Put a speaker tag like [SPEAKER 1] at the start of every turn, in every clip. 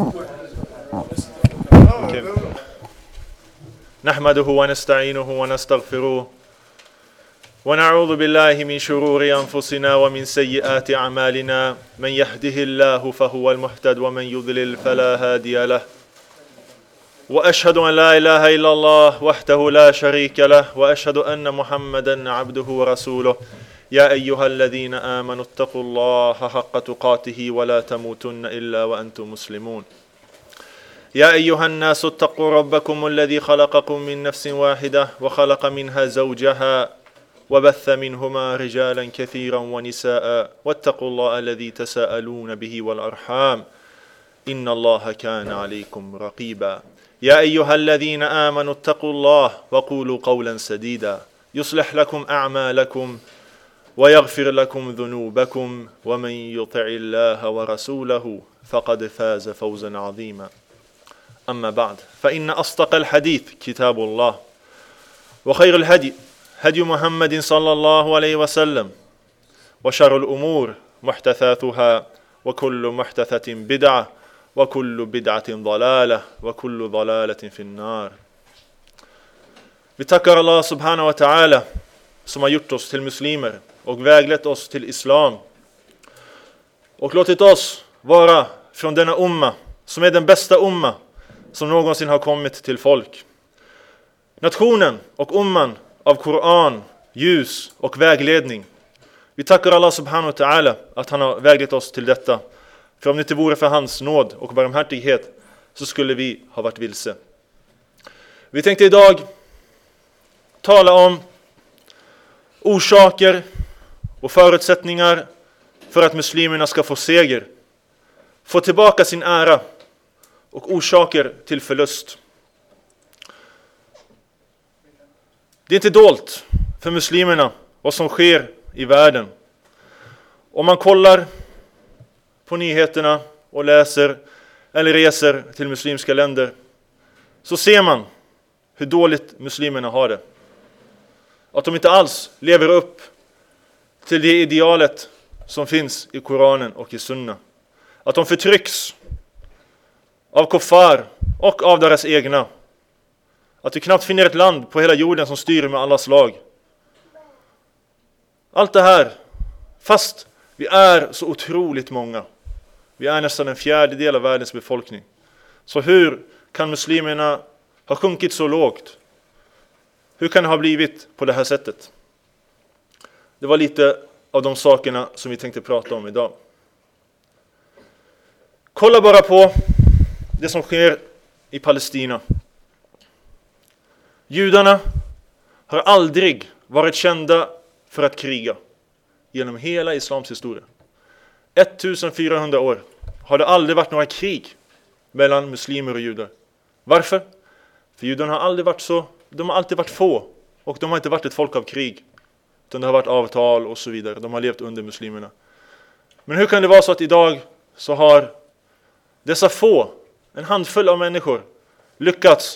[SPEAKER 1] نحمده ونستعينه ونستغفره ونعوذ بالله من شرور أنفسنا ومن سيئات أعمالنا من يهده الله فهو المهتد ومن يضلل فلا هادي له وأشهد أن لا إله إلا الله وحده لا شريك له وأشهد أن محمدا عبده ورسوله يا أيها الذين آمنوا اتقوا الله حق تقاته ولا تموتن إلا وأنتم مسلمون يا أيها الناس اتقوا ربكم الذي خلقكم من نفس واحدة وخلق منها زوجها وبث منهما رجالا كثيرا ونساء واتقوا الله الذي تساءلون به والأرحام إن الله كان عليكم رقيبا يا أيها الذين آمنوا اتقوا الله وقولوا قولا سديدا يصلح لكم أعمالكم ويغفر لكم ذنوبكم ومن يطع الله ورسوله فقد فاز فوزا عظيما أما بعد فإن أصدق الحديث كتاب الله وخير الهدي هدي محمد صلى الله عليه وسلم وشر الأمور محدثاتها وكل محدثة بدعة وكل بدعة ضلالة وكل ضلالة في النار. Vi tackar Allah subhanahu wa ta'ala som har gjort oss till muslimer och väglett oss till islam och låtit oss vara från denna umma som är den bästa umma som någonsin har kommit till folk. Nationen och umman av Koran, ljus och vägledning. Vi tackar Allah subhanahu wa ta'ala att han har väglett oss till detta. För om det inte vore för hans nåd och barmhärtighet så skulle vi ha varit vilse. Vi tänkte idag tala om orsaker och förutsättningar för att muslimerna ska få seger, få tillbaka sin ära och orsaker till förlust. Det är inte dolt för muslimerna vad som sker i världen. Om man kollar på nyheterna och läser eller reser till muslimska länder så ser man hur dåligt muslimerna har det. Att de inte alls lever upp till det idealet som finns i Koranen och i Sunna. Att de förtrycks av kuffar och av deras egna. Att vi knappt finner ett land på hela jorden som styr med alla slag. Allt det här, fast vi är så otroligt många. Vi är nästan en fjärdedel av världens befolkning. Så hur kan muslimerna ha sjunkit så lågt? Hur kan det ha blivit på det här sättet? Det var lite av de sakerna som vi tänkte prata om idag. Kolla bara på det som sker i Palestina. Judarna har aldrig varit kända för att kriga genom hela islams historia. 1400 år har det aldrig varit några krig mellan muslimer och judar. Varför? För judarna har aldrig varit så, de har alltid varit få och de har inte varit ett folk av krig. Utan det har varit avtal och så vidare. De har levt under muslimerna. Men hur kan det vara så att idag så har dessa få, en handfull av människor, lyckats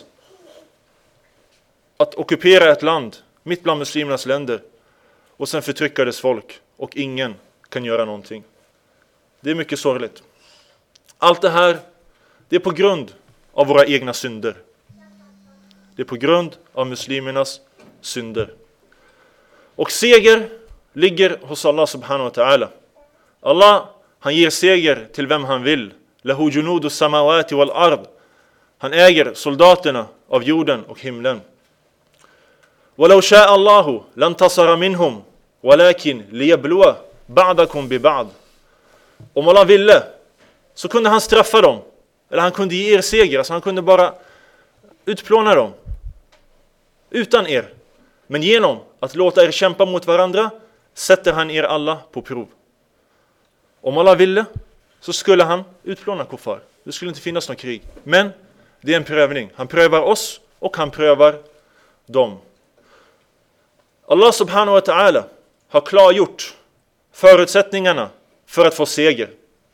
[SPEAKER 1] att ockupera ett land mitt bland muslimernas länder och sen förtrycka dess folk och ingen kan göra någonting? Det är mycket sorgligt. Allt det här, det är på grund av våra egna synder. Det är på grund av muslimernas synder. Och seger ligger hos Allah subhanahu wa ta'ala. Allah, han ger seger till vem han vill. Lahu junudu samawati wal ard. Han äger soldaterna av jorden och himlen. Walau sha'a Allahu lantasara minhum walakin liyabluwa ba'dakum bi ba'd. Om Allah ville så kunde han straffa dem. Eller han kunde ge er seger. Alltså han kunde bara utplåna dem. Utan er. Men genom att låta er kämpa mot varandra sätter han er alla på prov. Om Allah ville så skulle han utplåna kuffar. Det skulle inte finnas någon krig. Men det är en prövning. Han prövar oss och han prövar dem. Allah subhanahu wa ta'ala har klargjort förutsättningarna för att få seger.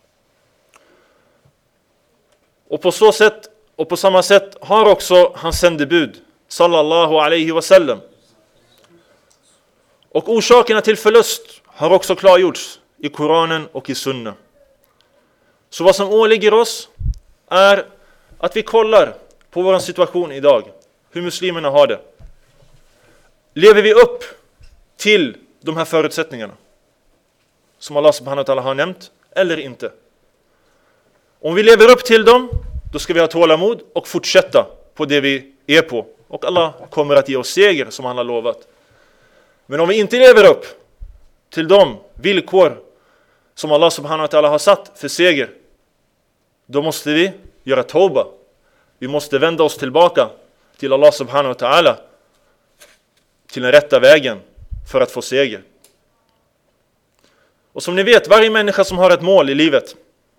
[SPEAKER 1] Och på så sätt och på samma sätt har också hans sändebud sallallahu alaihi wasallam. Och orsakerna till förlust har också klargjorts i Koranen och i Sunna. Så vad som åligger oss är att vi kollar på vår situation idag. Hur muslimerna har det. Lever vi upp till de här förutsättningarna som Allah subhanahu wa ta'ala har nämnt eller inte? Om vi lever upp till dem, då ska vi ha tålamod och fortsätta på det vi är på. Och Allah kommer att ge oss seger som han har lovat. Men om vi inte lever upp till de villkor som Allah subhanahu wa ta'ala har satt för seger, då måste vi göra tauba. Vi måste vända oss tillbaka till Allah subhanahu wa ta'ala, till den rätta vägen för att få seger. Och som ni vet, varje människa som har ett mål i livet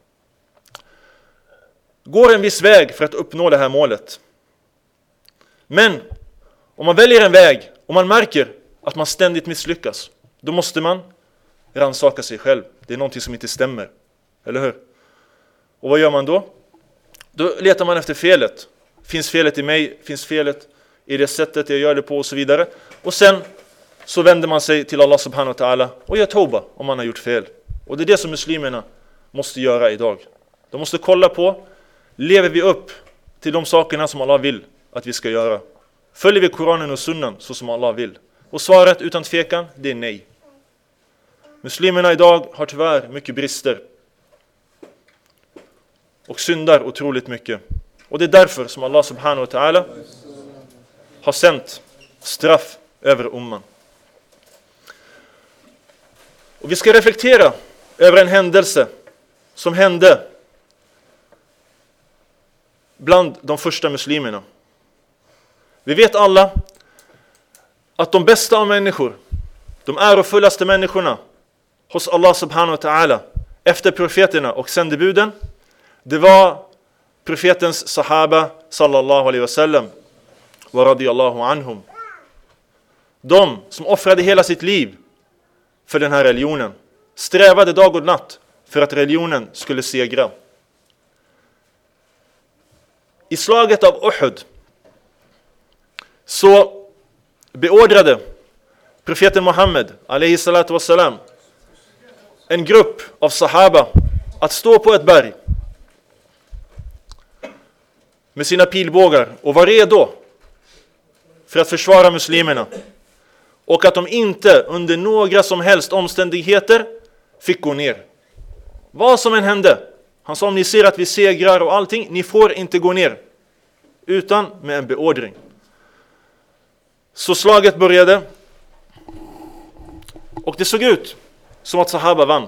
[SPEAKER 1] går en viss väg för att uppnå det här målet. Men om man väljer en väg och man märker att man ständigt misslyckas, då måste man rannsaka sig själv. Det är någonting som inte stämmer, eller hur? Och vad gör man då? Då letar man efter felet. Finns felet i mig? Finns felet i det sättet jag gör det på? Och så vidare. Och sen så vänder man sig till Allah subhanahu wa ta'ala och gör tauba om man har gjort fel. Och det är det som muslimerna måste göra idag. De måste kolla på, lever vi upp till de sakerna som Allah vill att vi ska göra? Följer vi Koranen och Sunnan så som Allah vill? Och svaret utan tvekan, det är nej. Muslimerna idag har tyvärr mycket brister och syndar otroligt mycket. Och det är därför som Allah subhanahu wa ta'ala har sänt straff över umman. Och vi ska reflektera över en händelse som hände bland de första muslimerna. Vi vet alla att de bästa av människor, de ärofullaste människorna hos Allah subhanahu wa ta'ala efter profeterna och sändebuden, det var profetens sahaba sallallahu alaihi wasallam wa radiyallahu anhum. De som offrade hela sitt liv för den här religionen, strävade dag och natt för att religionen skulle segra. I slaget av Uhud så beordrade profeten Muhammed alaihi salatu wassalam en grupp av sahaba att stå på ett berg med sina pilbågar och vara redo för att försvara muslimerna. Och att de inte under några som helst omständigheter fick gå ner. Vad som än hände. Han sa, om ni ser att vi segrar och allting, ni får inte gå ner. Utan med en beordring. Så slaget började. Och det såg ut som att sahaba vann.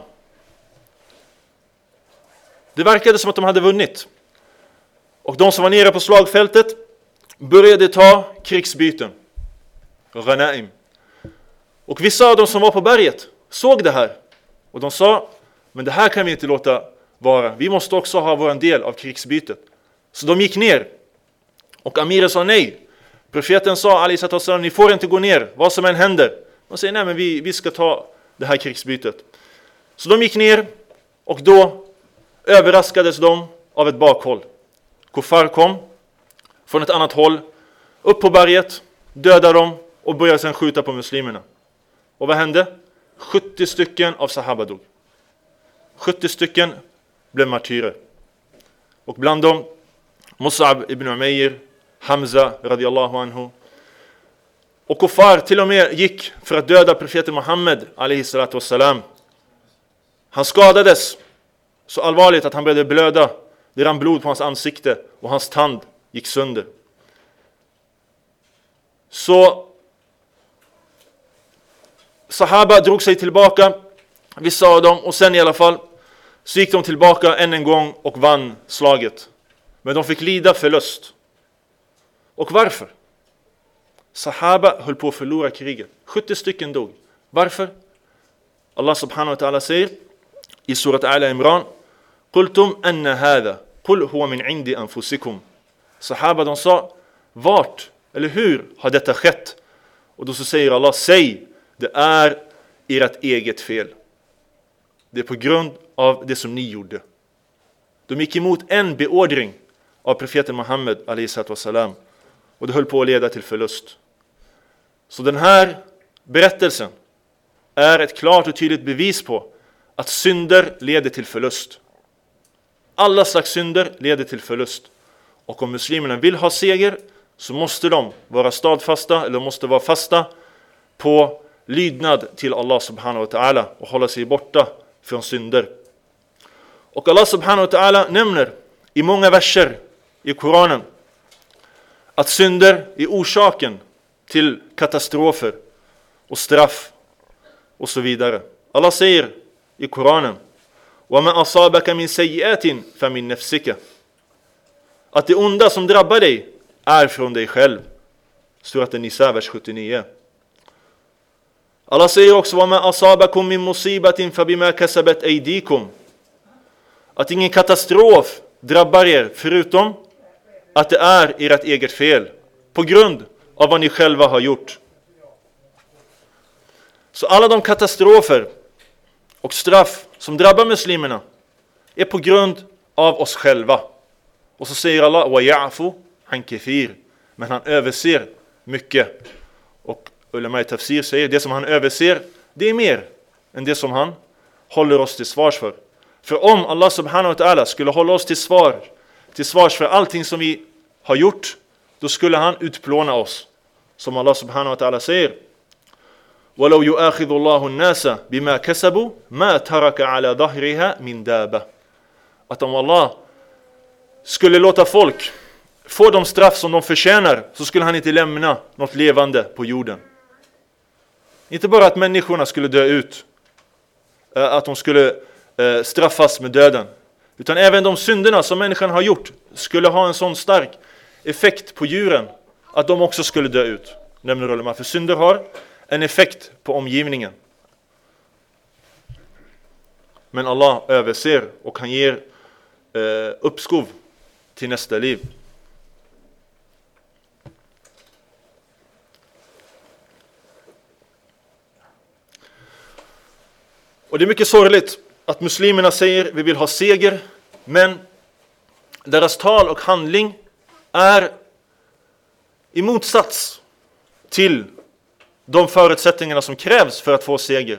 [SPEAKER 1] Det verkade som att de hade vunnit. Och de som var nere på slagfältet började ta krigsbyten. Ghanaim. Och vissa av dem som var på berget såg det här. Och de sa, men det här kan vi inte låta vara. Vi måste också ha vår del av krigsbytet. Så de gick ner. Och Amir sa nej. Profeten sa, ni får inte gå ner, vad som än händer. De säger, nej men vi ska ta det här krigsbytet. Så de gick ner och då överraskades de av ett bakhåll. Kuffar kom från ett annat håll, upp på berget, dödade dem och började sedan skjuta på muslimerna. Och vad hände? 70 stycken av sahaba dog. 70 stycken blev martyrer. Och bland dem Mus'ab ibn Umayr, Hamza radiyallahu anhu. Och kuffar till och med gick för att döda profeten Muhammed alaihi salatu wassalam. Han skadades så allvarligt att han började blöda. Det rann blod på hans ansikte och hans tand gick sönder. Så sahaba drog sig tillbaka, vissa av dem, och sen i alla fall så gick de tillbaka än en gång och vann slaget. Men de fick lida förlust. Och varför? Sahaba höll på att förlora kriget. 70 stycken dog. Varför? Allah subhanahu wa ta'ala säger i surat Ala Imran: "Qultum anna hadha qul huwa min indi anfusikum." Sahaba, de sa, vart eller hur har detta skett? Och då så säger Allah, säg, det är ert eget fel. Det är på grund av det som ni gjorde. De gick emot en beordring av profeten Muhammed alaihi salatu wassalam, och det höll på att leda till förlust. Så den här berättelsen är ett klart och tydligt bevis på att synder leder till förlust. Alla slags synder leder till förlust. Och om muslimerna vill ha seger så måste de vara stadfasta eller måste vara fasta på lydnad till Allah subhanahu wa ta'ala och hålla sig borta från synder. Och Allah subhanahu wa ta'ala nämner i många verser i Koranen att synder är orsaken till katastrofer och straff och så vidare. Allah säger i Koranen: وَمَا أَصَابَكَ مِنْ سَيِّئَةٍ فَمِنْ نَفْسِكَ. Att det onda som drabbar dig är från dig själv. Surat An-Nisa, vers 79. Allah säger också: وَمَا أَصَابَكُم مِنْ مُصِيبَةٍ فَبِمَا كَسَبَتْ أَيْدِيكُم. Att ingen katastrof drabbar er förutom att det är ert eget fel på grund av vad ni själva har gjort. Så alla de katastrofer och straff som drabbar muslimerna är på grund av oss själva. Och så säger Allah: وَيَعْفُ عَنْ كَثِيرٍ. Men han överser mycket. Och ulama i tafsir säger: det som han överser, det är mer än det som han håller oss till svars för. För om Allah subhanahu wa ta'ala skulle hålla oss till svars för allting som vi har gjort, då skulle han utplåna oss. Som Allah subhanahu wa ta'ala säger: وَلَوْ يُؤَخِذُ اللَّهُ النَّاسَ بِمَا كَسَبُوا مَا تَرَكَ عَلَى ظَهْرِهَا مِنْ دَابَةٍ. Att om Allah skulle låta folk få de straff som de förtjänar, så skulle han inte lämna något levande på jorden. Inte bara att människorna skulle dö ut, att de skulle straffas med döden, utan även de synderna som människan har gjort skulle ha en sån stark effekt på djuren att de också skulle dö ut. Nämner ulama, för synder har en effekt på omgivningen. Men Allah överser och han ger uppskov till nästa liv. Och det är mycket sorgligt att muslimerna säger: vi vill ha seger, men deras tal och handling är i motsats till de förutsättningarna som krävs för att få seger.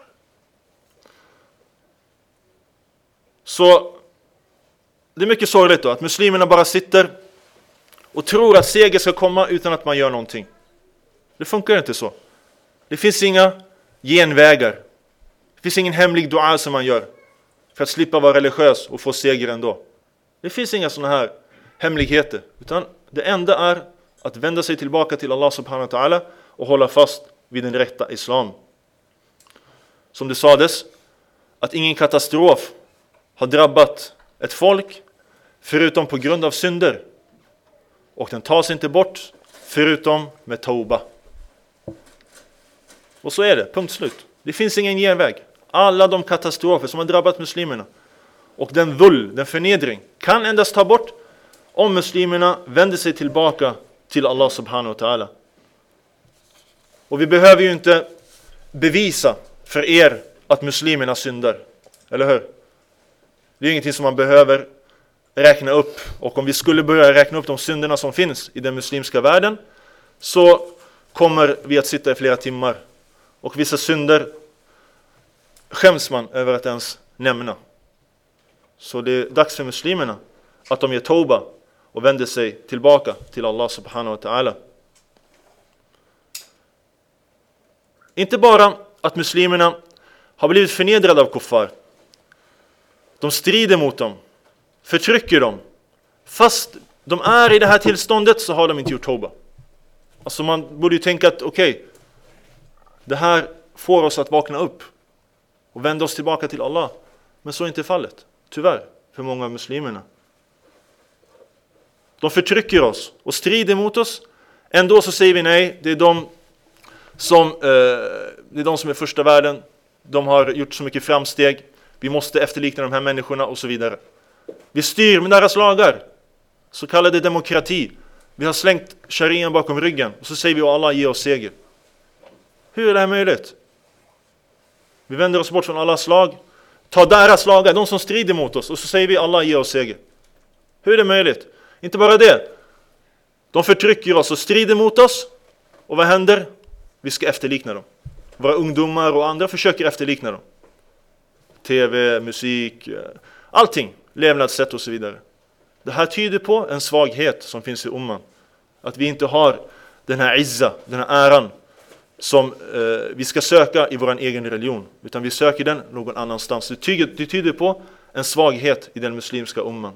[SPEAKER 1] Så det är mycket sorgligt då att muslimerna bara sitter och tror att seger ska komma utan att man gör någonting. Det funkar inte så. Det finns inga genvägar. Det finns ingen hemlig dua som man gör för att slippa vara religiös och få seger ändå. Det finns inga sådana här hemligheter, utan det enda är att vända sig tillbaka till Allah subhanahu wa ta'ala och hålla fast vid den rätta islam. Som det sades, att ingen katastrof har drabbat ett folk förutom på grund av synder. Och den tas inte bort förutom med tauba. Och så är det, punkt slut. Det finns ingen genväg. Alla de katastrofer som har drabbat muslimerna och den förnedring kan endast ta bort om muslimerna vänder sig tillbaka till Allah subhanahu wa ta'ala. Och vi behöver ju inte bevisa för er att muslimerna syndar. Eller hur? Det är ingenting som man behöver räkna upp. Och om vi skulle börja räkna upp de synderna som finns i den muslimska världen, så kommer vi att sitta i flera timmar. Och vissa synder skäms man över att ens nämna. Så det är dags för muslimerna att de gör tauba och vänder sig tillbaka till Allah subhanahu wa ta'ala. Inte bara att muslimerna har blivit förnedrade av kuffar. De strider mot dem, förtrycker dem. Fast de är i det här tillståndet så har de inte gjort tauba. Alltså man borde ju tänka att okej, det här får oss att vakna upp och vända oss tillbaka till Allah. Men så är inte fallet, tyvärr, för många av muslimerna. De förtrycker oss och strider mot oss. Ändå så säger vi nej, det är de som är första världen. De har gjort så mycket framsteg. Vi måste efterlikna de här människorna och så vidare. Vi styr med deras lagar. Så kallade demokrati. Vi har slängt sharian bakom ryggen. Och så säger vi att Allah ger oss seger. Hur är det här möjligt? Vi vänder oss bort från Allahs lag. Ta deras lagar, de som strider mot oss. Och så säger vi att Allah ger oss seger. Hur är det möjligt? Inte bara det. De förtrycker oss och strider mot oss. Och vad händer? Vi ska efterlikna dem. Våra ungdomar och andra försöker efterlikna dem. TV, musik, allting levnadssätt och så vidare. Det här tyder på en svaghet som finns i umman. Att vi inte har den här izza, den här äran som vi ska söka i vår egen religion. Utan vi söker den någon annanstans. Det tyder på en svaghet i den muslimska umman.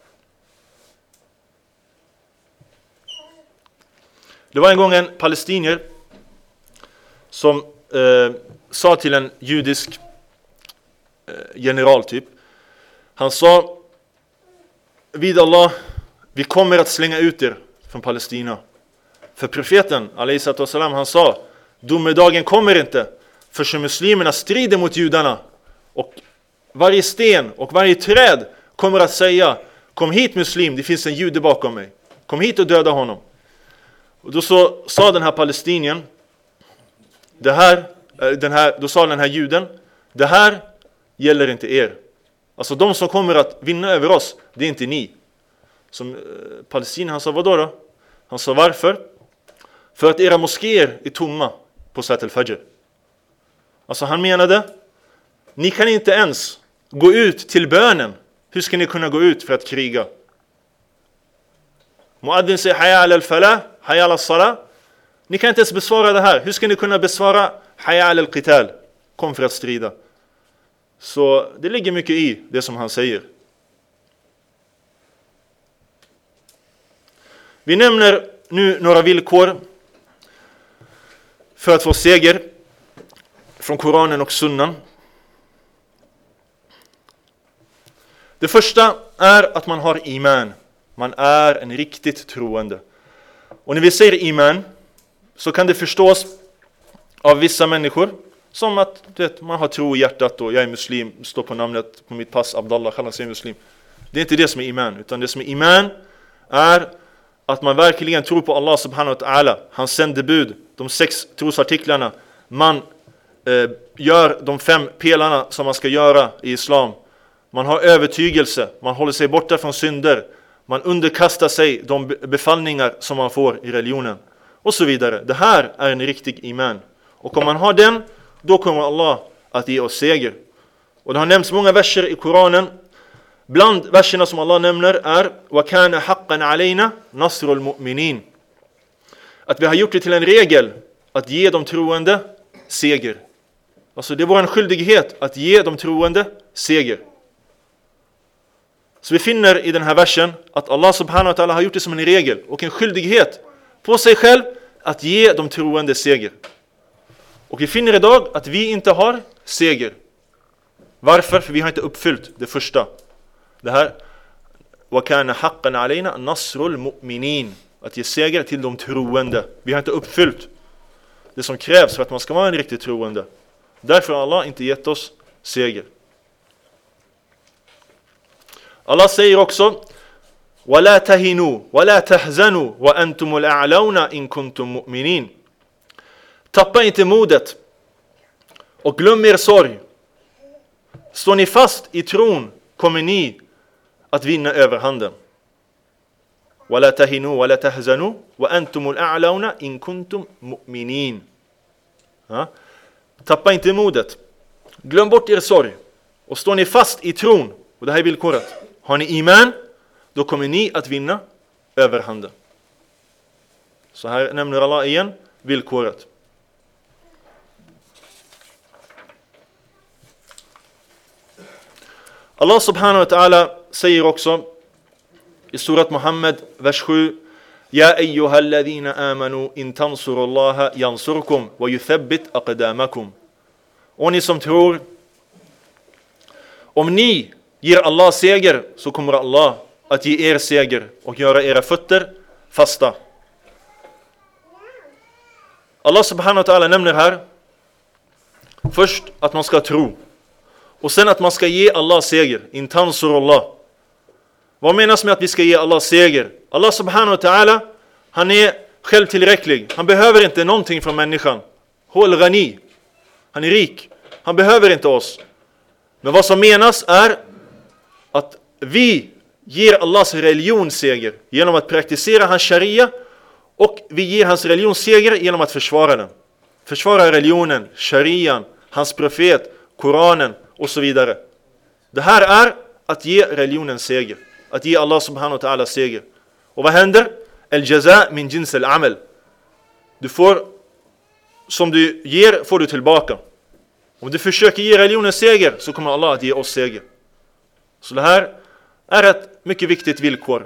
[SPEAKER 1] Det var en gång en palestinier som sa till en judisk general typ. Han sa: vid Allah, vi kommer att slänga ut er från Palestina. För profeten, alaihissalam, han sa: domedagen kommer inte, för som muslimerna strider mot judarna. Och varje sten och varje träd kommer att säga: kom hit muslim, det finns en jude bakom mig. Kom hit och döda honom. Och då sa den här palestinien, då sa den här juden: det här gäller inte er. Alltså de som kommer att vinna över oss, det är inte ni. Som palestinien, han sa: vadå då? Han sa: varför? För att era moskéer är tomma på Salat al-Fajr. Alltså han menade, ni kan inte ens gå ut till bönen. Hur ska ni kunna gå ut för att kriga? Muaddin säger hayya al-falah, hayya al-salah. Ni kan inte ens besvara det här. Hur ska ni kunna besvara hayya al-qital? Kom för att strida. Så det ligger mycket i det som han säger. Vi nämner nu några villkor för att få seger från Koranen och Sunnan. Det första är att man har iman. Man är en riktigt troende. Och när vi säger iman så kan det förstås av vissa människor som att man har tro i hjärtat och jag är muslim, står på namnet på mitt pass Abdallah, kallas jag muslim. Det är inte det som är iman, utan det som är iman är att man verkligen tror på Allah subhanahu wa ta'ala, hans sändebud, de 6 trosartiklarna. Man gör de 5 pelarna som man ska göra i islam. Man har övertygelse, man håller sig borta från synder. Man underkastar sig de befallningar som man får i religionen. Och så vidare. Det här är en riktig iman. Och om man har den, då kommer Allah att ge oss seger. Och det har nämnts många verser i Koranen. Bland verserna som Allah nämner är وَكَانَ حَقًّا عَلَيْنَا نَصْرُ الْمُؤْمِنِينَ. Att vi har gjort det till en regel att ge de troende seger. Alltså det är vår skyldighet att ge de troende seger. Så vi finner i den här versen att Allah subhanahu wa ta'ala har gjort det som en regel och en skyldighet på sig själv att ge de troende seger. Och vi finner idag att vi inte har seger. Varför? För vi har inte uppfyllt det första. Det här وَكَانَ حَقًّا عَلَيْنَا نَصْرُ الْمُؤْمِنِينَ. Att ge seger till de troende. Vi har inte uppfyllt det som krävs för att man ska vara en riktigt troende. Därför har Allah inte gett oss seger. Allah säger också وَلَا تَهِنُوا وَلَا تَحْزَنُوا وَأَنْتُمُ الْأَعْلَوْنَ إِن كُنْتُمْ مُؤْمِنِينَ. Tappa inte modet och glöm er sorg. Står ni fast i tron kommer ni att vinna överhanden. وَلَا تَهِنُوا وَلَا تَحْزَنُوا وَأَنْتُمُ الْأَعْلَوْنَ إِن كُنْتُمْ مُؤْمِنِينَ. Tappa inte modet. Glöm bort er sorg. Och står ni fast i tron, och det här är villkoret. Har ni iman, då kommer ni att vinna överhanden. Så här nämner Allah igen villkoret. Allah subhanahu wa ta'ala säger också i surat Muhammad, vers 7: Ja ayyuhalladhina amanu in tansurullaha yansurkum wa yuthabbit aqdamakum. Och ni som tror, om ni ger Allah seger så kommer Allah att ge er seger och göra era fötter fasta. Allah subhanahu wa ta'ala nämner här först att man ska tro och sen att man ska ge Allah seger. In tansurullah. Vad menas med att vi ska ge Allah seger? Allah subhanahu wa ta'ala, han är själv tillräcklig. Han behöver inte någonting från människan. Huwal ghani. Han är rik. Han behöver inte oss. Men vad som menas är att vi ger Allahs religion seger genom att praktisera hans sharia, och vi ger hans religion seger genom att försvara den. Försvara religionen, sharian, hans profet, Koranen och så vidare. Det här är att ge religionen seger. Att ge Allah subhanahu wa ta'ala seger. Och vad händer? Al-jaza min jins al-amal. Du får, som du ger får du tillbaka. Om du försöker ge religionen seger så kommer Allah att ge oss seger. Så det här är ett mycket viktigt villkor.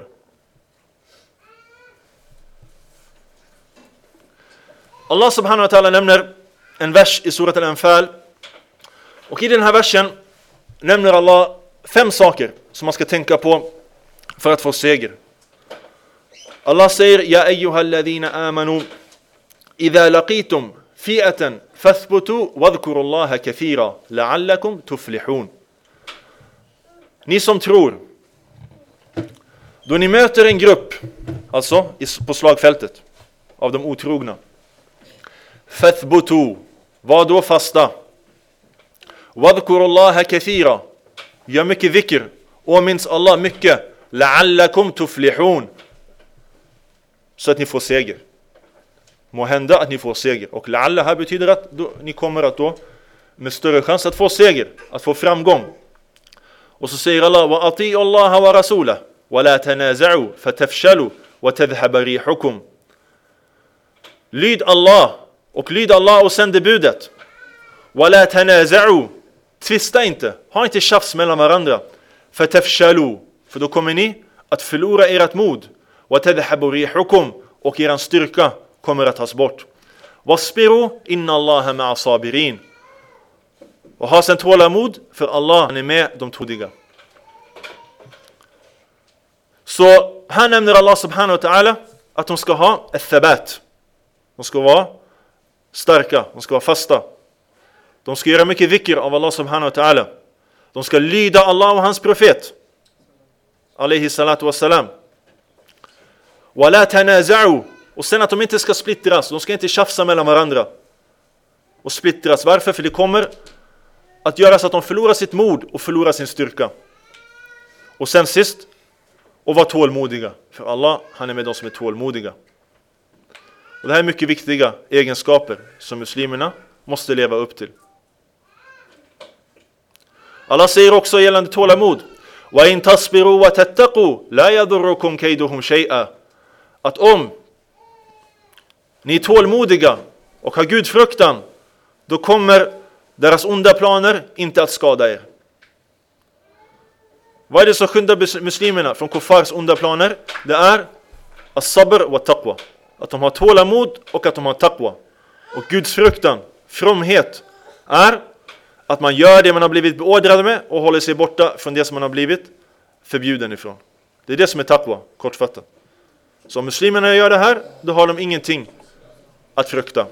[SPEAKER 1] Allah subhanahu wa ta'ala nämner en vers i surat al-Anfal. Och i den här versen nämner Allah 5 saker som man ska tänka på för att få seger. Allah säger: Ja ayyuhalladhina amanu idha laqitum fi'atan fathbutu wadhkurullaha kathira la'allakum tuflihun. Ni som tror, då ni möter en grupp, alltså på slagfältet av de otrogna, fathbutu, var då fasta. Wadhkurullaha kathira, gör mycket dhikr och minns Allah mycket. La'allakum tuflihun, så att ni får seger. Må hända att ni får seger. Och la'alla här betyder att ni kommer att då med större chans att få seger, att få framgång. Och så säger Allah: wa ati'u Allah wa rasulahu wa la tanaza'u fatafshalu wa tadhhaba rihukum. Lyd Allah och sändebudet. Wa la tanaza'u, tvista inte, ha inte tjafs mellan varandra. Fatafshalu, för då kommer ni att förlora ert mod. Wa tadhhabu rihukum, och er styrka kommer att tas bort. Wasbiru inna Allaha ma'a sabirin. Och ha sen tålamod, för Allah är med de tåliga. Så här nämner Allah subhanahu wa ta'ala att de ska ha ett thabat. De ska vara starka, de ska vara fasta. De ska göra mycket dhikr av Allah subhanahu wa ta'ala. De ska lyda Allah och hans profet, alayhi salatu wassalam. Wa la tanaza'u, och sen att de inte ska splittras. De ska inte tjafsa mellan varandra och splittras. Varför? För det kommer att göra så att de förlorar sitt mod och förlorar sin styrka. Och sen sist, och vara tålmodiga. För Allah, han är med de som är tålmodiga. Och det här är mycket viktiga egenskaper som muslimerna måste leva upp till. Allah säger också gällande tålamod: wa in tasbiru wa tattaqu la yadurrukum kayduhum shay'a. Att om ni är tålmodiga och har gudfruktan, då kommer deras onda planer inte att skada er. Vad är det som skyddar muslimerna från kuffars onda planer? Det är as-sabr wa taqwa. Att de har tålamod och att de har taqwa. Och gudsfruktan, fromhet, är att man gör det man har blivit beordrad med och håller sig borta från det som man har blivit förbjuden ifrån. Det är det som är taqwa, kortfattat. Så om muslimerna gör det här, då har de ingenting att frukta.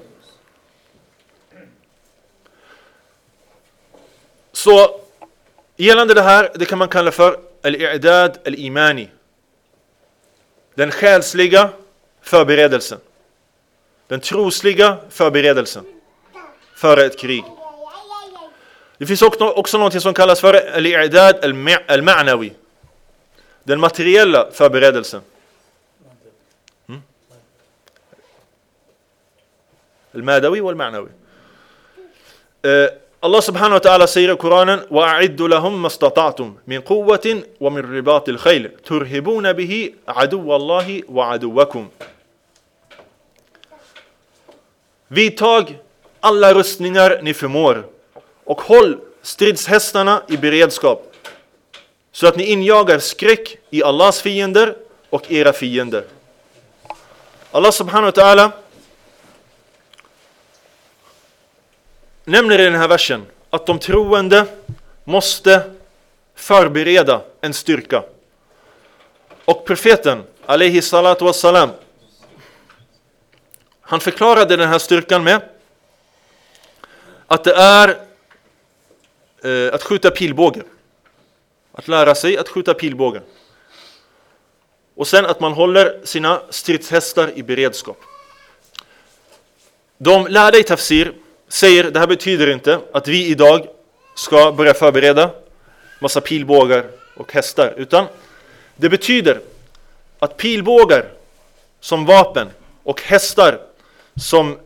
[SPEAKER 1] Så gällande det här, det kan man kalla för al-i'dad al-imani. Den själsliga förberedelsen. Den trosliga förberedelsen för ett krig. Det finns också något som kallas för al-i'dad al-ma'nawi. Den materiella förberedelsen. Al-madawi wal-ma'nawi. Allah subhanahu wa ta'ala säger i Koranen: وَأَعِدُّ لَهُمْ مَسْتَطَعْتُمْ مِنْ قُوَّةٍ وَمِنْ رِبَاطِ الْخَيْلِ تُرْهِبُونَ بِهِ عَدُوَّ اللَّهِ وَعَدُوَّكُمْ. Vidtag alla rustningar ni förmår och håll stridshästarna i beredskap, så att ni injagar skräck i Allahs fiender och era fiender. Allah subhanahu wa ta'ala nämner i den här versen att de troende måste förbereda en styrka. Och profeten, alayhi salatu wassalam, han förklarade den här styrkan med att det är att skjuta pilbåge. Att lära sig att skjuta pilbåge. Och sen att man håller sina stridshästar i beredskap. De lärde i tafsir säger, det här betyder inte att vi idag ska börja förbereda massa pilbågar och hästar, utan det betyder att pilbågar som vapen och hästar som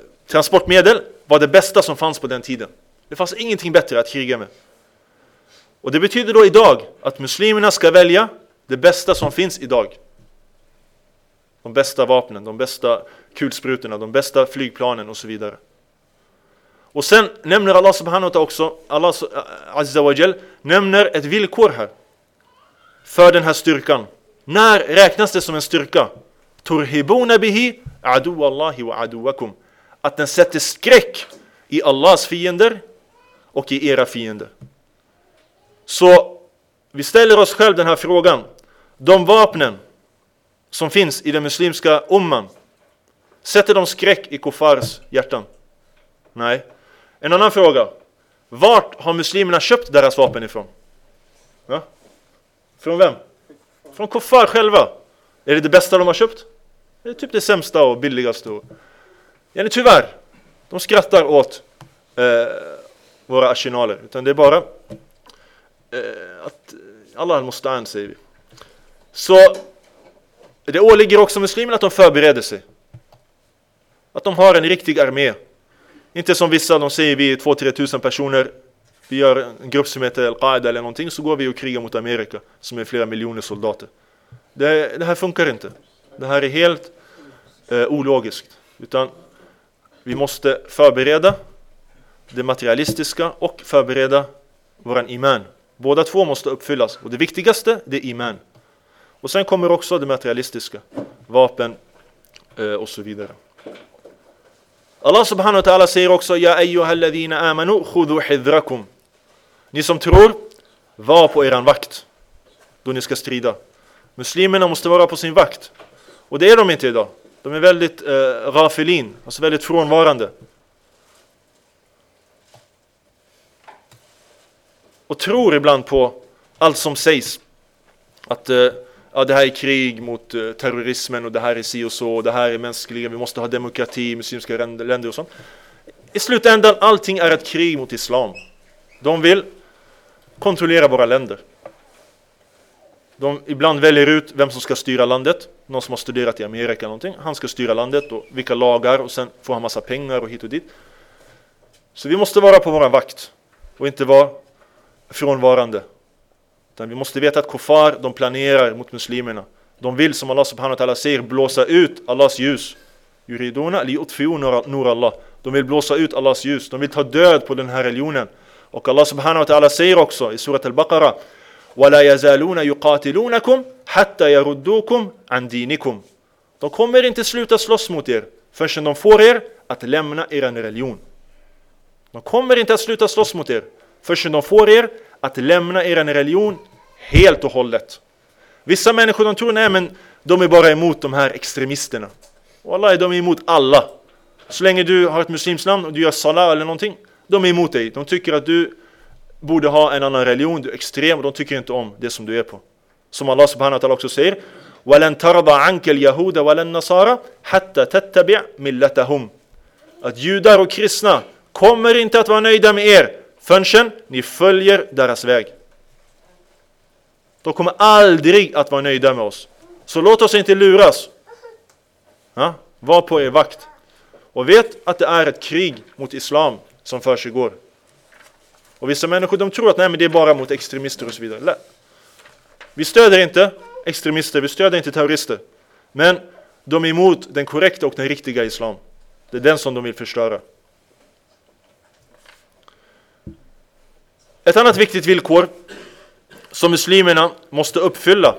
[SPEAKER 1] transportmedel var det bästa som fanns på den tiden. Det fanns ingenting bättre att kriga med. Och det betyder då idag att muslimerna ska välja det bästa som finns idag. De bästa vapnen, de bästa kulsprutorna, de bästa flygplanen och så vidare. Och sen nämner Allah subhanahu wa ta'ala också, Allah azza wa jal nämner ett villkor här för den här styrkan. När räknas det som en styrka? Turhibuna bihi adu Allahi wa aduwakum. Att den sätter skräck i Allahs fiender och i era fiender. Så vi ställer oss själv den här frågan. De vapnen som finns i den muslimska umman, sätter de skräck i kuffars hjärtan? Nej. En annan fråga. Vart har muslimerna köpt deras vapen ifrån? Ja? Från vem? Från kuffar själva. Är det bästa de har köpt? Det är typ det sämsta och billigaste. Tyvärr. De skrattar åt våra arsenaler. Utan det är bara att Allah måste säger vi. Så det åligger också muslimerna att de förbereder sig. Att de har en riktig armé. Inte som vissa, de säger vi är 2-3 tusen personer. Vi gör en grupp som heter Al-Qaida eller någonting. Så går vi och krigar mot Amerika som är flera miljoner soldater. Det här funkar inte. Det här är helt ologiskt. Utan vi måste förbereda det materialistiska och förbereda våran iman. Båda två måste uppfyllas. Och det viktigaste, det är iman. Och sen kommer också det materialistiska. Vapen och så vidare. Allah subhanahu wa ta'ala säger också: Ja ayyuhalladhina amanu khudhu hidrakum. Ni som tror, var på eran vakt då ni ska strida. Muslimerna måste vara på sin vakt. Och det är de inte idag. De är väldigt ghafilin, alltså väldigt frånvarande. Och tror ibland på allt som sägs. Att det här är krig mot terrorismen och det här är si och så, och det här är mänskliga, vi måste ha demokrati, muslimska länder och sånt. I slutändan, allting är ett krig mot islam. De vill kontrollera våra länder. De ibland väljer ut vem som ska styra landet. Någon som har studerat i Amerika eller någonting. Han ska styra landet och vilka lagar, och sen får han massa pengar och hit och dit. Så vi måste vara på vår vakt och inte vara frånvarande. Utan vi måste veta att kuffar, de planerar mot muslimerna. De vill, som Allah subhanahu wa ta'ala säger, blåsa ut Allahs ljus. Yuriduna li utfi'u nur Allah. De vill blåsa ut Allahs ljus. De vill ta död på den här religionen. Och Allah subhanahu wa ta'ala säger också i surat al-Baqarah: وَلَا يَزَالُونَ يُقَاتِلُونَكُمْ حَتَّى يَرُدُّوكُمْ عَنْ دِينِكُمْ. De kommer inte sluta slåss mot er förrän de får er att lämna er religion. De kommer inte att sluta slåss mot er förrän de får er att lämna er religion helt och hållet. Vissa människor, de tror, nej men de är bara emot de här extremisterna. Och Allah, de är emot alla. Så länge du har ett muslims namn och du gör salah eller någonting, de är emot dig. De tycker att du borde ha en annan religion, du är extrem, och de tycker inte om det som du är på. Som Allah subhanahu wa ta'ala också säger: وَلَنْ تَرْضَ عَنْكَ الْيَهُودَ وَلَنْ نَصَارَ حَتَّى تَتَّبِعْ مِلَّتَهُمْ. Att judar och kristna kommer inte att vara nöjda med er förrän ni följer deras väg. De kommer aldrig att vara nöjda med oss. Så låt oss inte luras. Var på er vakt. Och vet att det är ett krig mot islam som försiggår. Och vissa människor, de tror att nej, men det är bara mot extremister och så vidare. Nej. Vi stöder inte extremister, vi stöder inte terrorister. Men de är emot den korrekta och den riktiga islam. Det är den som de vill förstöra. Ett annat viktigt villkor som muslimerna måste uppfylla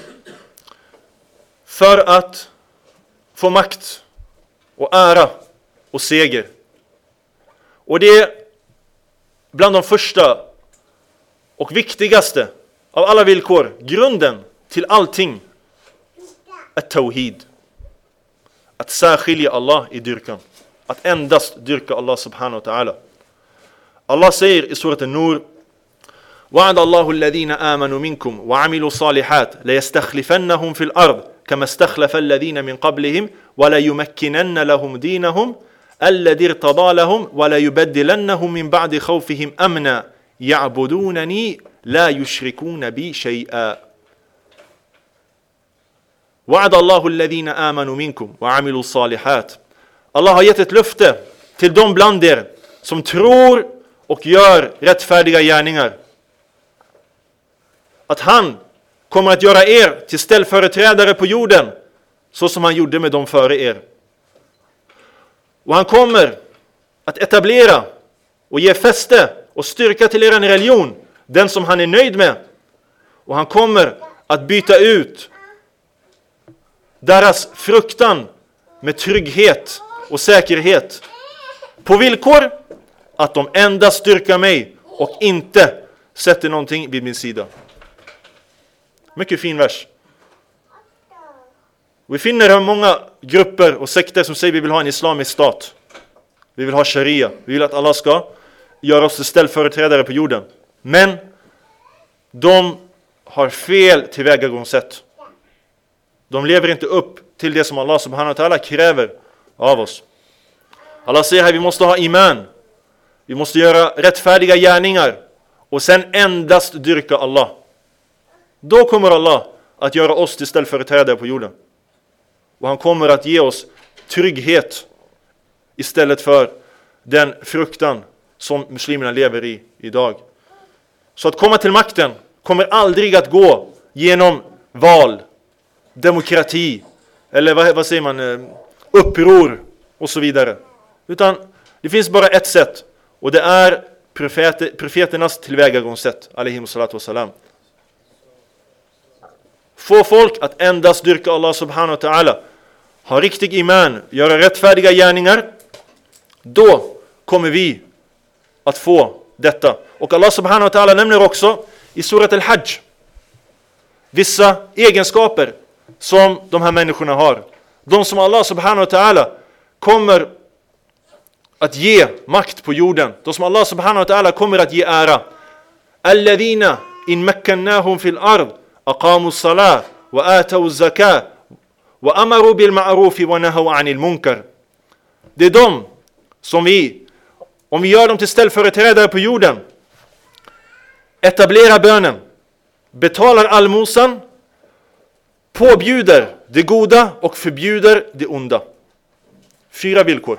[SPEAKER 1] för att få makt och ära och seger. Och det är bland de första och viktigaste av alla villkor, grunden till allting, at-tawhid. Att särskilja Allah i dyrkan. Att endast dyrka Allah subhanahu wa ta'ala. Allah säger i surat an-Nur: وَعَدَ اللَّهُ الَّذِينَ آمَنُوا مِنْكُمْ وَعَمِلُوا الصَّالِحَاتِ لَيَسْتَخْلِفَنَّهُمْ فِي الْأَرْضِ كَمَا اسْتَخْلَفَ الَّذِينَ مِنْ قَبْلِهِمْ وَلَيُمَكِّنَنَّ لَهُمْ دِينَهُمْ الَّذِي ارْتَضَىٰ لَهُمْ وَلَيُبَدِّلَنَّهُمْ مِنْ بَعْدِ خَوْفِهِمْ أَمْنًا يَعْبُدُونَنِي لَا يُشْرِكُونَ بِي شَيْئًا. وَعَدَ اللَّهُ الَّذِينَ آمَنُوا مِنْكُمْ وَعَمِلُوا الصَّالِحَاتِ. Allah har gett ett löfte till de bland er som tror och gör rättfärdiga gärningar. att han kommer att göra er till ställföreträdare på jorden, så som han gjorde med dem före er. Och han kommer att etablera och ge fäste och styrka till er religion, den som han är nöjd med. Och han kommer att byta ut deras fruktan med trygghet och säkerhet, på villkor att de endast styrkar mig och inte sätter någonting vid min sida. Mycket fin vers. Vi finner många grupper och sekter som säger vi vill ha en islamisk stat. Vi vill ha sharia. Vi vill att alla ska göra oss till ställföreträdare på jorden. Men de har fel tillvägagångssätt. De lever inte upp till det som Allah subhanahu wa ta'ala kräver av oss. Allah säger här, vi måste ha iman. Vi måste göra rättfärdiga gärningar. Och sen endast dyrka Allah. Då kommer Allah att göra oss till ställföreträdare på jorden. Och han kommer att ge oss trygghet istället för den fruktan som muslimerna lever i idag. Så att komma till makten kommer aldrig att gå genom val, demokrati eller vad säger man, uppror och så vidare. Utan det finns bara ett sätt, och det är profeternas tillvägagångssätt, alaihimu salatu wassalam. Få folk att endast dyrka Allah subhanahu wa ta'ala, ha riktig iman, göra rättfärdiga gärningar, då kommer vi att få detta. Och Allah subhanahu wa ta'ala nämner också i surat al-Hajj vissa egenskaper som de här människorna har. De som Allah subhanahu wa ta'ala kommer att ge makt på jorden. De som Allah subhanahu wa ta'ala kommer att ge ära. Alladhina in makkannahum fil ard aqamu as-salah wa atau az-zakah wa amaru bil ma'ruf wa nahaw 'anil munkar. Det är de som vi, om vi gör dem till ställföreträdare på jorden, etablerar bönen, betalar allmosan, påbjuder det goda och förbjuder det onda. 4 villkor.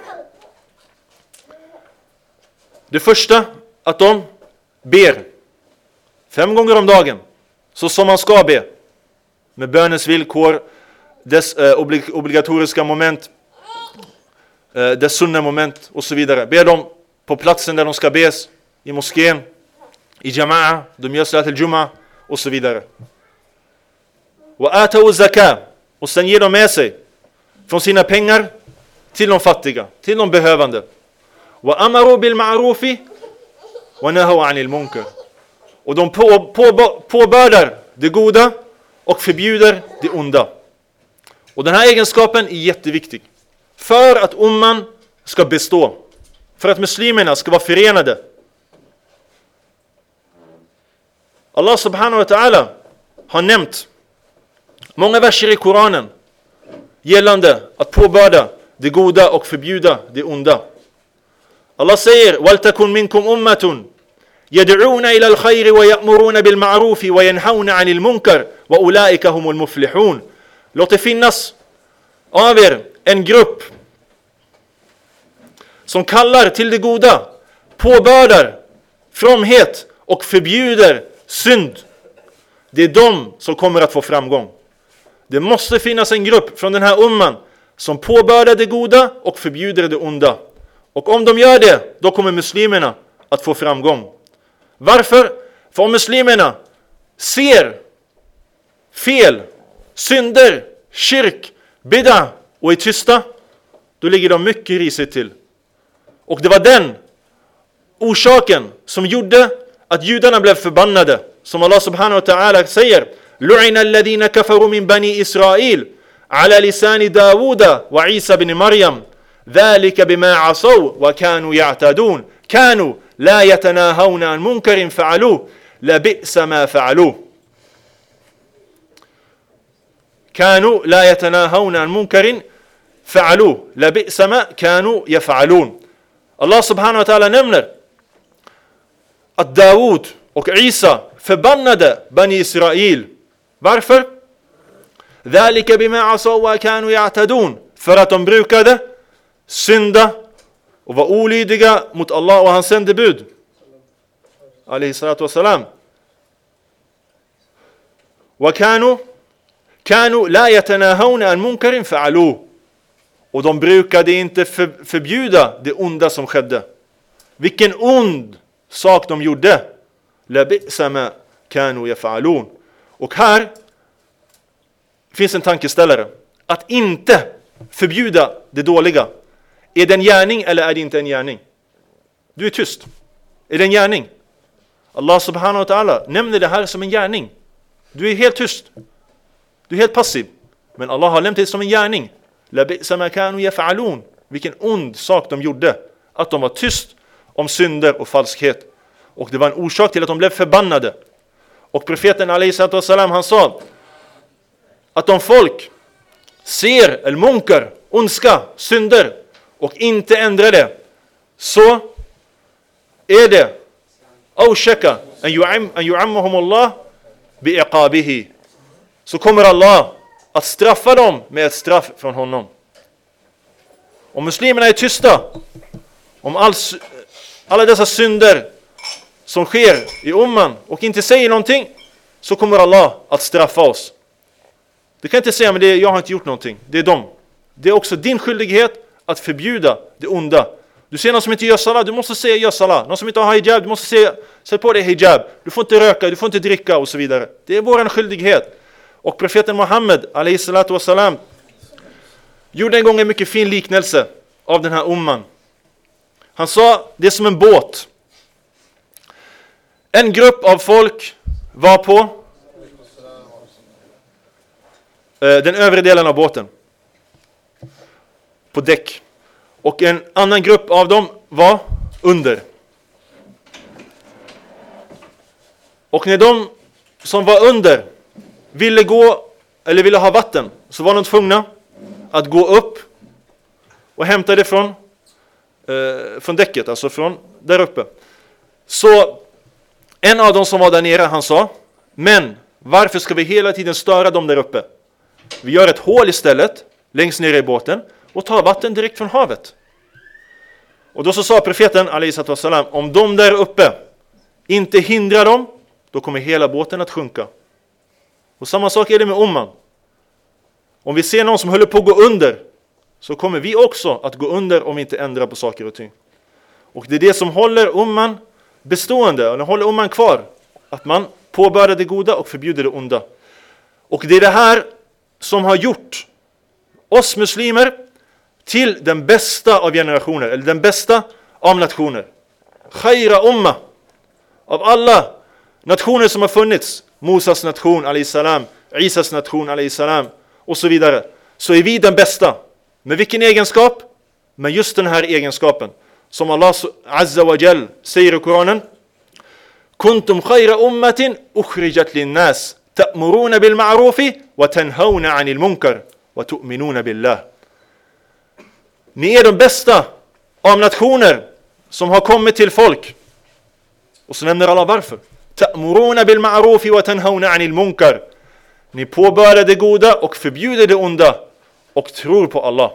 [SPEAKER 1] Det första, att de ber 5 gånger om dagen, så som man ska be, med bönens villkor, dess obligatoriska moment, dess sunna moment och så vidare. Ber de på platsen där de ska bes, i moskén, i jama'a, de gör salat al-jum'a och så vidare. Och atau zakah, och sen ger de med sig från sina pengar till de fattiga, till de behövande. Och amaru bil ma'rufi wa nahaw 'anil munkar. Och de påbördar det goda och förbjuder det onda. Och den här egenskapen är jätteviktig för att umman ska bestå, för att muslimerna ska vara förenade. Allah subhanahu wa ta'ala har nämnt många verser i Koranen gällande att påbörda det goda och förbjuda det onda. Allah säger: "Waltakun minkum ummatun yad'una ila al-khayri wa ya'muruna bil ma'rufi wa yanhauna 'anil munkar wa ulaika humul muflihun." Låt det finnas av er en grupp som kallar till det goda, påbördar fromhet och förbjuder synd. Det är de som kommer att få framgång. Det måste finnas en grupp från den här umman som påbördar det goda och förbjuder det onda. Och om de gör det, då kommer muslimerna att få framgång. Varför? För om muslimerna ser fel, synder, shirk, bid'a och är tysta, då ligger de mycket risigt till. Och det var den orsaken som gjorde att judarna blev förbannade. Som Allah subhanahu wa ta'ala säger: "Lu'ina alladhina kafaru min bani Israel ala lisani Dawuda wa Isa bin Maryam. Dhalika bima asaw wa kanu ya'tadun. Kanu la yatanahawna an munkarin fa'aluh. La bi'sa ma fa'aluh." Kanu la yatanahawna an munkarin fa'aluh. La bi'sa ma kanu yaf'alun. Allah subhanahu wa ta'ala nämner att Davud och Isa förbannade Bani Israel. Varför? Dhalika bima asaw wa kanu ya'tadun. För att de brukade synda och var olydiga mot Allah och hans sändebud, alayhi salatu wassalam. كانوا لا يتناهون عن منكر فعلوه. Och de brukade inte förbjuda det onda som skedde. Vilken ond sak de gjorde. لَبِئْسَ مَا كَانُوا يَفْعَلُونَ. Och här finns en tankeställare. Att inte förbjuda det dåliga. Är det en gärning eller är det inte en gärning? Du är tyst. Är det en gärning? Allah subhanahu wa ta'ala nämner det här som en gärning. Du är helt tyst. Du är helt passiv. Men Allah har nämnt det som en gärning. لَبِئْسَ مَا كَانُوا يَفْعَلُونَ. Vilken ond sak de gjorde. Att de var tyst om synder och falskhet. Och det var en orsak till att de blev förbannade. Och profeten alaihissalam, han sa att om folk ser al-munkar, ondska, synder och inte ändrar det, så är det awshaka an yu'ammahum Allah bi'iqabihi. Så kommer Allah att straffa dem med ett straff från honom. Om muslimerna är tysta om alla dessa synder som sker i umman och inte säger någonting, så kommer Allah att straffa oss. Du kan inte säga, men jag har inte gjort någonting. Det är dem. Det är också din skyldighet att förbjuda det onda. Du ser någon som inte gör salat, du måste säga gör salat. Någon som inte har hijab, du måste säga sätt på dig hijab. Du får inte röka, du får inte dricka och så vidare. Det är vår skyldighet. Och profeten Muhammed alaihissalatu wassalam gjorde en gång en mycket fin liknelse av den här umman. Han sa, det är som en båt. En grupp av folk var på den övre delen av båten. På däck. Och en annan grupp av dem var under. Och när de som var under ville ha vatten, så var de tvungna att gå upp och hämta det från däcket, alltså från där uppe. Så en av dem som var där nere, han sa, men varför ska vi hela tiden störa dem där uppe? Vi gör ett hål istället längst ner i båten och tar vatten direkt från havet. Och då så sa profeten alaihissalam, om de där uppe inte hindrar dem, då kommer hela båten att sjunka. Och samma sak är det med umman. Om vi ser någon som håller på att gå under, så kommer vi också att gå under om vi inte ändrar på saker och ting. Och det är det som håller umman bestående, och den håller umman kvar. Att man påbörjar det goda och förbjuder det onda. Och det är det här som har gjort oss muslimer till den bästa av generationer, eller den bästa av nationer. Khaira umma. Av alla nationer som har funnits, Musas nation alaihissalam, Isas nation alaihissalam och så vidare, så är vi den bästa. Med vilken egenskap? Med just den här egenskapen som Allah azza wa jall säger i Koranen: kuntum khayra ummatin ukhrijat lin-nas ta'muruna bil ma'rufi wa tanhauna 'anil munkar wa tu'minuna billah. Ni är de bästa av nationer som har kommit till folk. Och så nämner Allah varför. Ta'muruna bil ma'rufi wa tanhauna 'anil munkar. Ni påbörjar det goda och förbjuder det onda och tror på Allah.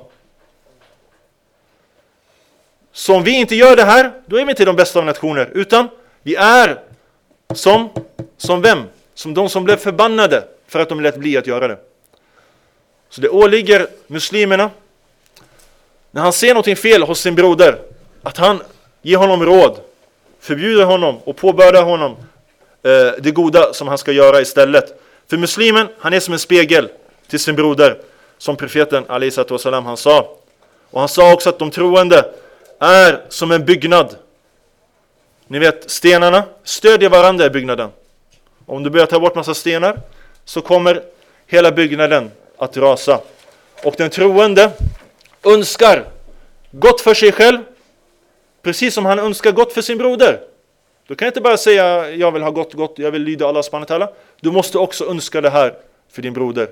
[SPEAKER 1] Så om vi inte gör det här, då är vi inte de bästa av nationer, utan vi är som vem? Som de som blev förbannade för att de lät bli att göra det. Så det åligger muslimerna, när han ser något fel hos sin broder, att han ger honom råd, förbjuder honom och påbörjar honom det goda som han ska göra istället. För muslimen, han är som en spegel till sin broder, som profeten alaihissalam han sa. Och han sa också att de troende är som en byggnad. Ni vet, stenarna stödjer varandra i byggnaden. Om du börjar ta bort massa stenar, så kommer hela byggnaden att rasa. Och den troende önskar gott för sig själv, precis som han önskar gott för sin broder. Du kan inte bara säga, jag vill ha gott, jag vill lyda Allah subhanahu wa ta'ala. Du måste också önska det här för din broder.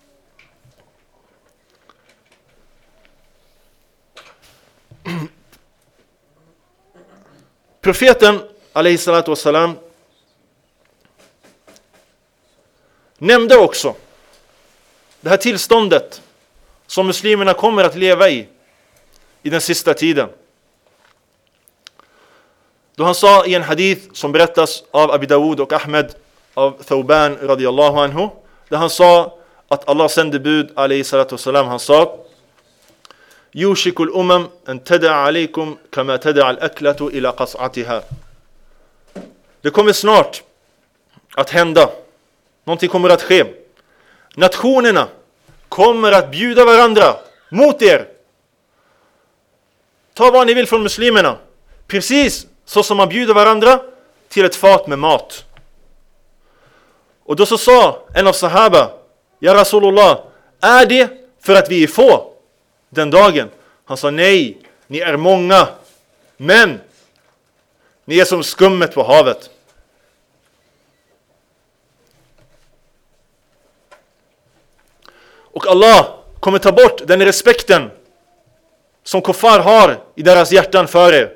[SPEAKER 1] Profeten alaihissalatu wassalam nämnde också det här tillståndet som muslimerna kommer att leva i den sista tiden. Då han sa i en hadith som berättas av Abi Dawud och Ahmed av Thawban radiyallahu anhu, där han sa att Allah sände bud alayhi salatu wasalam. Han sa: Yushikul umam an tada'a alaykum kama tada'a al-aklatu ila qas'atiha. Det kommer snart att hända. Någonting kommer att ske. Nationerna kommer att bjuda varandra mot er. Ta vad ni vill från muslimerna. Precis så som man bjuder varandra till ett fat med mat. Och då så sa en av sahaba: Ja Rasulullah, är det för att vi är få den dagen? Han sa: nej, ni är många, men ni är som skummet på havet. Och Allah kommer ta bort den respekten som kuffar har i deras hjärtan för er.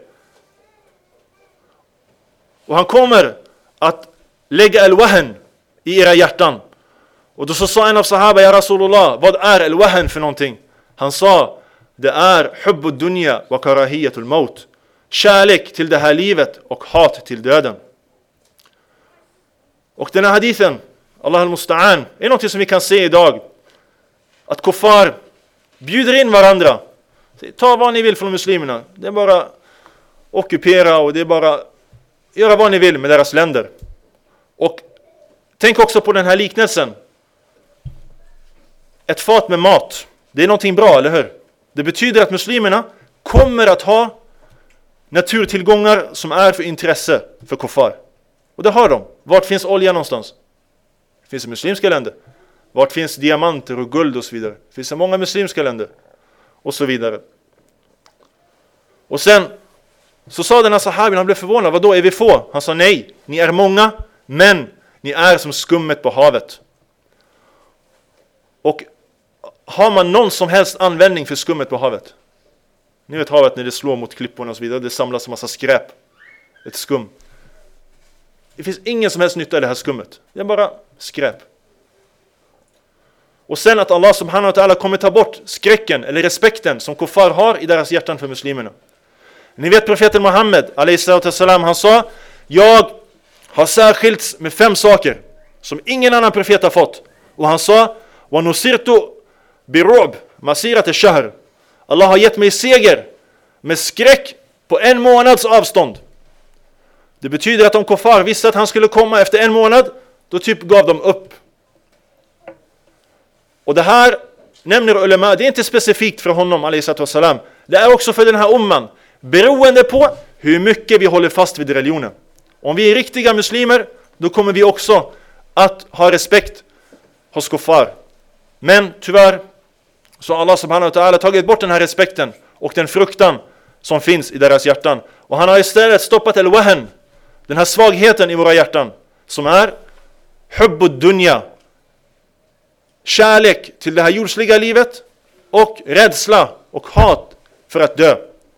[SPEAKER 1] Och han kommer att lägga al-wahn i era hjärtan. Och då så sa en av sahaba: Ja Rasulullah, vad är al-wahn för någonting? Han sa: det är hubbud dunya wa karahiyatul maut. Kärlek till det här livet och hat till döden. Och den här hadithen, Allah al-Musta'an, är något som vi kan se idag. Att kuffar bjuder in varandra. Ta vad ni vill från muslimerna. Det är bara ockupera och det är bara göra vad ni vill med deras länder. Och tänk också på den här liknelsen. Ett fat med mat. Det är någonting bra, eller hur? Det betyder att muslimerna kommer att ha naturtillgångar som är för intresse för kuffar. Och det har de. Vart finns olja någonstans? Det finns i muslimska länder. Vart finns diamanter och guld och så vidare? Det finns i många muslimska länder. Och så vidare. Och sen så sa den här sahabin, han blev förvånad: vadå, är vi få? Han sa: nej, ni är många, men ni är som skummet på havet. Och har man någon som helst användning för skummet på havet? Ni vet havet när det slår mot klipporna och så vidare. Det samlas en massa skräp. Ett skum. Det finns ingen som helst nytta i det här skummet. Det är bara skräp. Och sen att Allah subhanahu wa ta'ala kommer ta bort skräcken eller respekten som kuffar har i deras hjärtan för muslimerna. Ni vet profeten Muhammed alayhi salatu wassalam, han sa: jag har särskilts med 5 saker som ingen annan profet har fått. Och han sa: wa nusirtu birub masirat ash-shahr. Allah har gett mig seger med skräck på 1 månads avstånd. Det betyder att om kuffar visste att han skulle komma efter 1 månad, då typ gav de upp. Och det här nämner ulema, det är inte specifikt för honom alayhi salatu wassalam. Det är också för den här umman, beroende på hur mycket vi håller fast vid religionen. Om vi är riktiga muslimer, då kommer vi också att ha respekt hos kuffar. Men tyvärr så har Allah subhanahu wa ta'ala tagit bort den här respekten och den fruktan som finns i deras hjärtan. Och han har istället stoppat al-wahn, den här svagheten i våra hjärtan, som är hubbud dunya, kärlek till det här jordsliga livet och rädsla och hat för att dö.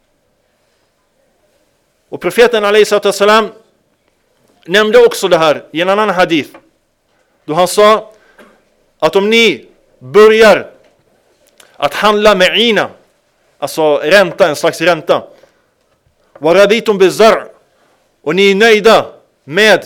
[SPEAKER 1] Och profeten alayhi salatu wassalam nämnde också det här i en annan hadith, då han sa att om ni börjar att handla med ina, alltså ränta, en slags ränta, wa raditum bizar', och ni är nöjda med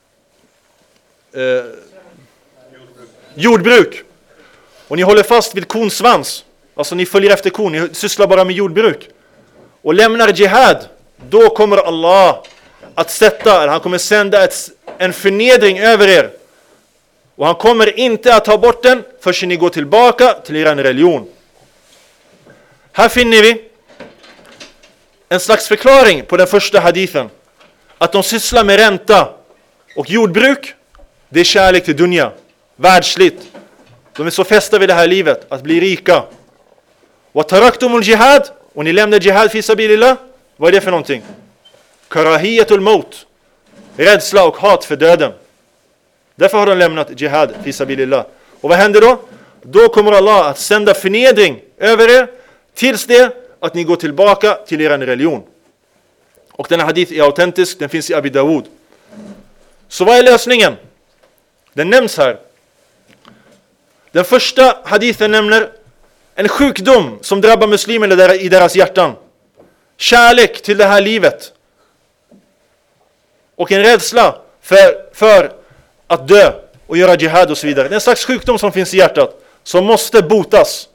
[SPEAKER 1] jordbruk, och ni håller fast vid konsvans, alltså ni följer efter kon, ni sysslar bara med jordbruk och lämnar jihad, då kommer Allah att sätta, han kommer sända en förnedring över er, och han kommer inte att ta bort den förrän ni går tillbaka till er religion. Här finner vi en slags förklaring på den första hadithen, att de sysslar med ränta och jordbruk, det är kärlek till dunya, världsligt. De är så fästa vid det här livet, att bli rika. Wa taraktumul jihad, och ni lämnar jihad fi sabilillah. Vad är det för någonting? Karahiyatul maut, rädsla och hat för döden. Därför har de lämnat jihad fi sabilillah. Och vad händer då? Då kommer Allah att sända förnedring över er tills det att ni går tillbaka till er religion. Och den här hadith är autentisk, den finns i Abi Dawud. Så vad är lösningen? Den nämns här. Den första hadithen nämner en sjukdom som drabbar muslimerna i deras hjärtan. Kärlek till det här livet. Och en rädsla för att dö och göra jihad och så vidare. Det är en slags sjukdom som finns i hjärtat som måste botas.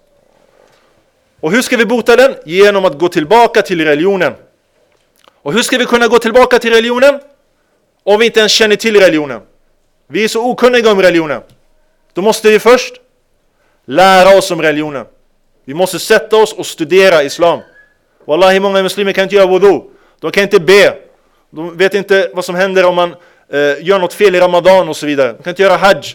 [SPEAKER 1] Och hur ska vi bota den? Genom att gå tillbaka till religionen. Och hur ska vi kunna gå tillbaka till religionen om vi inte ens känner till religionen? Vi är så okunniga om religionen. Då måste vi först lära oss om religionen. Vi måste sätta oss och studera islam. Wallahi, många muslimer kan inte göra wudu. De kan inte be. De vet inte vad som händer om man gör något fel i Ramadan och så vidare. De kan inte göra hajj.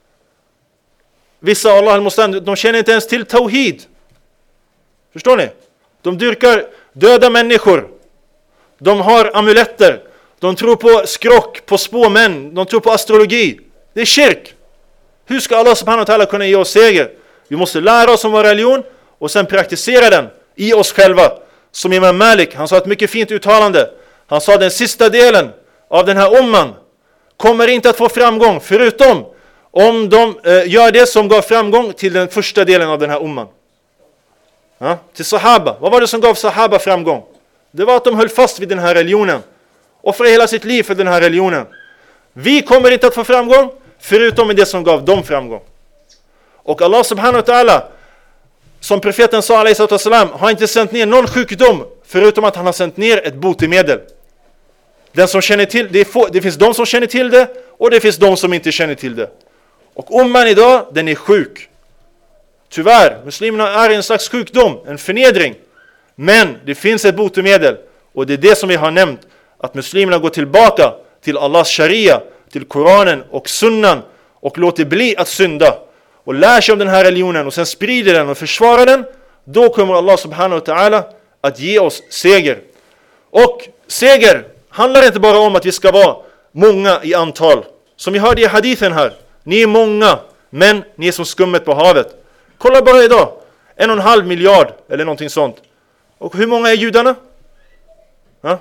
[SPEAKER 1] Vissa, Allah al-Mustan, de känner inte ens till tawhid. Förstår ni? De dyrkar döda människor. De har amuletter. De tror på skrock, på spåmän. De tror på astrologi. Det är shirk. Hur ska Allah subhanahu wa ta'ala kunna ge oss seger? Vi måste lära oss om vår religion och sen praktisera den i oss själva. Som Imam Malik, han sa ett mycket fint uttalande. Han sa den sista delen av den här umman kommer inte att få framgång förutom om de gör det som gav framgång till den första delen av den här umman. Ja? Till sahaba. Vad var det som gav sahaba framgång? Det var att de höll fast vid den här religionen. Och för hela sitt liv för den här religionen. Vi kommer inte att få framgång förutom med det som gav dem framgång. Och Allah subhanahu wa ta'ala, som profeten sa alaihi sallam, har inte sänt ner någon sjukdom förutom att han har sänt ner ett botemedel. Den som känner till det finns de som känner till det och det finns de som inte känner till det. Och umman idag, den är sjuk. Tyvärr, muslimerna är en slags sjukdom, en förnedring. Men det finns ett botemedel och det är det som vi har nämnt, att muslimerna går tillbaka till Allahs sharia, till Koranen och sunnan och låter bli att synda och lär sig om den här religionen och sen sprider den och försvarar den. Då kommer Allah subhanahu wa ta'ala att ge oss seger. Och seger handlar inte bara om att vi ska vara många i antal. Som vi hörde i hadithen här. Ni är många, men ni är som skummet på havet. Kolla bara idag. 1,5 miljard eller någonting sånt. Och hur många är judarna? Ja?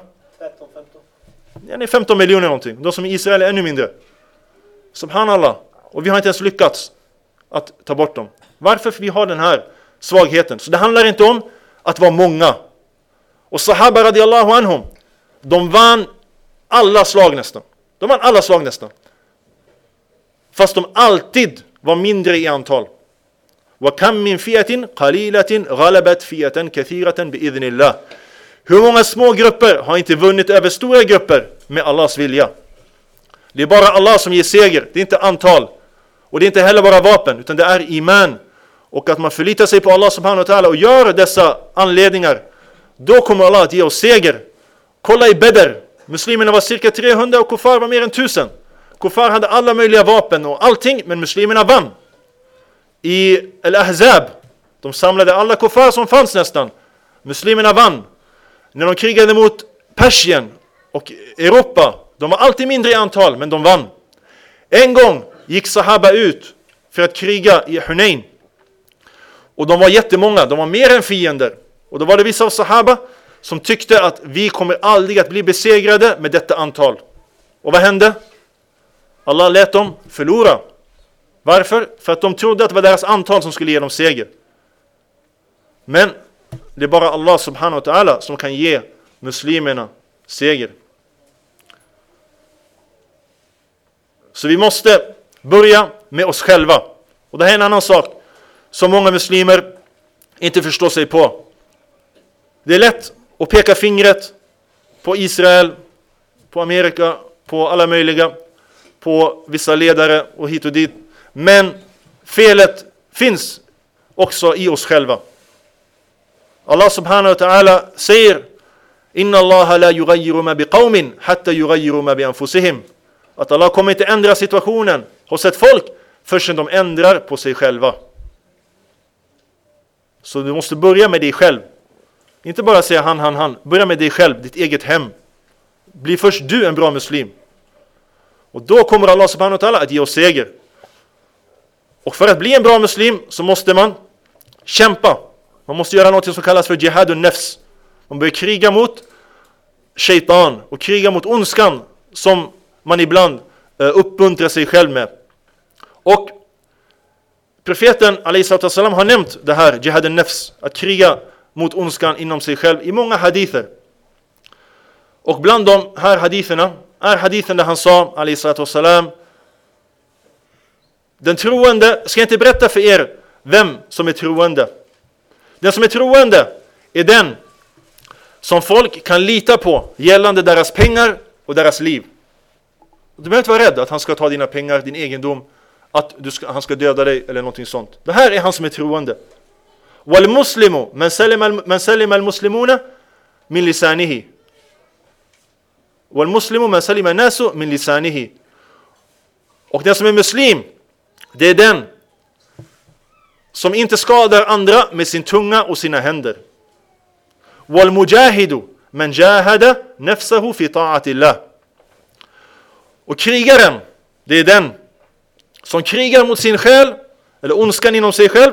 [SPEAKER 1] 15. 15 miljoner någonting. De som i Israel är ännu mindre. Subhanallah. Och vi har inte ens lyckats att ta bort dem. Varför? För vi har den här svagheten. Så det handlar inte om att vara många. Och sahaba radiallahu anhum, de vann alla slag nästan. Fast de alltid var mindre i antal. وَكَمْ مِنْ فِيَةٍ قَلِيلَةٍ غَلَبَتْ فِيَةً كَثِيرَةً بِإِذْنِ اللَّهِ. Hur många små grupper har inte vunnit över stora grupper med Allahs vilja? Det är bara Allah som ger seger. Det är inte antal. Och det är inte heller bara vapen, utan det är iman. Och att man förlitar sig på Allah subhanahu wa ta'ala och gör dessa anledningar. Då kommer Allah att ge oss seger. Kolla i Badr. Muslimerna var cirka 300 och kuffar var mer än 1000. Kuffar hade alla möjliga vapen och allting, men muslimerna vann. I Al-Ahzab, de samlade alla kuffar som fanns nästan. Muslimerna vann. När de krigade mot Persien och Europa, de var alltid mindre i antal, men de vann. En gång gick sahaba ut för att kriga i Hunain. Och de var jättemånga, de var mer än fiender. Och då var det vissa av sahaba som tyckte att vi kommer aldrig att bli besegrade med detta antal. Och vad hände? Allah lät dem förlora. Varför? För att de trodde att det var deras antal som skulle ge dem seger. Men det är bara Allah subhanahu wa ta'ala som kan ge muslimerna seger. Så vi måste börja med oss själva. Och det här är en annan sak som många muslimer inte förstår sig på. Det är lätt att peka fingret på Israel, på Amerika, på alla möjliga, på vissa ledare och hit och dit. Men felet finns också i oss själva. Allah subhanahu wa ta'ala säger: Inna Allah la yughayyiru ma biqaumin hatta yughayyiru ma bi anfusihim. Att Allah kommer inte ändra situationen hos ett folk förrän de ändrar på sig själva. Så du måste börja med dig själv. Inte bara säga han. Börja med dig själv, ditt eget hem. Bli först du en bra muslim. Och då kommer Allah subhanahu wa ta'ala att ge oss seger. Och för att bli en bra muslim så måste man kämpa. Man måste göra något som kallas för jihadun nafs. Man börjar kriga mot shaitan och kriga mot ondskan som man ibland uppmuntrar sig själv med. Och profeten alaihi sallam har nämnt det här jihadun nafs, att kriga mot ondskan inom sig själv i många hadither. Och bland de här haditherna är hadithen där han sa alaihi sallam: Den troende ska inte berätta för er vem som är troende. Den som är troende är den som folk kan lita på gällande deras pengar och deras liv. Du behöver inte vara rädd att han ska ta dina pengar, din egendom, att han ska döda dig eller någonting sånt. Det här är han som är troende. Wal muslimu man salima al muslimuna min lisanihi. Wal muslimu man salima nasu min lisanihi. Och den som är muslim, det är den som inte skadar andra med sin tunga och sina händer. Wal mujahidu man jahada nafsahu fi ta'atillah. Och krigaren, det är den som krigar mot sin själ, eller ondskan inom sig själv,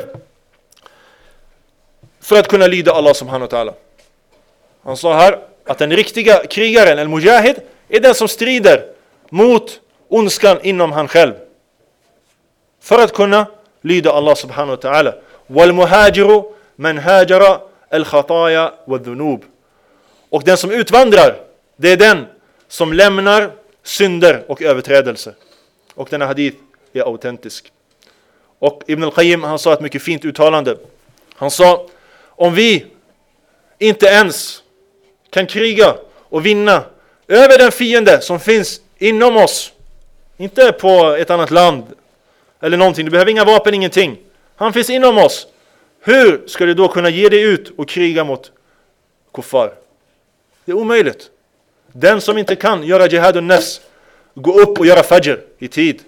[SPEAKER 1] för att kunna lyda Allah subhanahu wa ta'ala. Han sa här att den riktiga krigaren, el mujahid, är den som strider mot ondskan inom han själv, för att kunna lyda Allah subhanahu wa ta'ala. Wal muhajiru man hajara al khataya wa dhunub. Och den som utvandrar, det är den som lämnar synder och överträdelser. Och denna hadith är autentisk. Och Ibn al-Qayyim, han sa ett mycket fint uttalande. Han sa, om vi inte ens kan kriga och vinna över den fiende som finns inom oss, inte på ett annat land eller någonting, du behöver inga vapen, ingenting, han finns inom oss, hur ska du då kunna ge dig ut och kriga mot kuffar? Det är omöjligt. Den som inte kan göra jihad och nafs, gå upp och göra fajr i tid,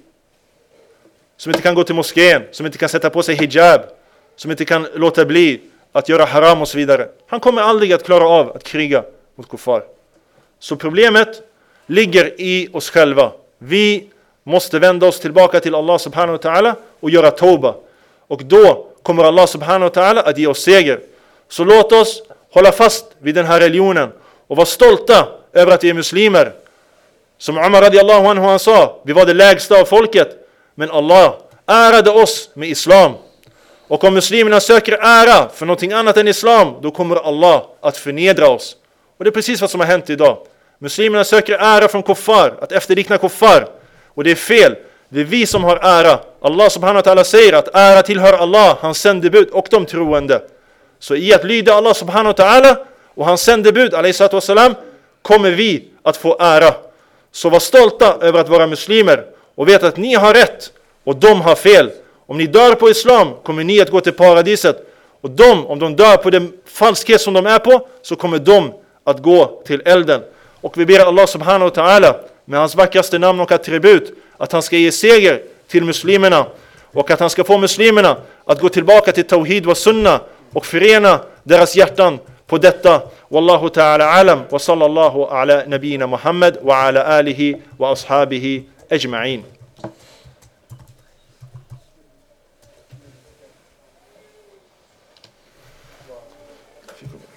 [SPEAKER 1] som inte kan gå till moskén, som inte kan sätta på sig hijab, som inte kan låta bli att göra haram och så vidare, han kommer aldrig att klara av att kriga mot kuffar. Så problemet ligger i oss själva. Vi måste vända oss tillbaka till Allah subhanahu wa ta'ala och göra tauba. Och då kommer Allah subhanahu wa ta'ala att ge oss seger. Så låt oss hålla fast vid den här religionen och vara stolta över att vi är muslimer. Som Umar radiallahu anhu, han sa, vi var det lägsta av folket, men Allah ärade oss med islam. Och om muslimerna söker ära för någonting annat än islam, då kommer Allah att förnedra oss. Och det är precis vad som har hänt idag. Muslimerna söker ära från kuffar, att efterlikna kuffar. Och det är fel. Det är vi som har ära. Allah subhanahu wa ta'ala säger att ära tillhör Allah, hans sändebud och de troende. Så i att lyda Allah subhanahu wa ta'ala och hans sändebud, alayhi salatu wassalam, kommer vi att få ära. Så var stolta över att vara muslimer och vet att ni har rätt och de har fel. Om ni dör på islam kommer ni att gå till paradiset. Och om de dör på den falskhet som de är på, så kommer de att gå till elden. Och vi ber Allah subhanahu wa ta'ala med hans vackraste namn och attribut att han ska ge seger till muslimerna och att han ska få muslimerna att gå tillbaka till tawhid wa sunna och förena deras hjärtan på detta. Wallahu ta'ala alam wa sallallahu ala nabina Muhammad wa ala alihi wa ashabihi ajma'in.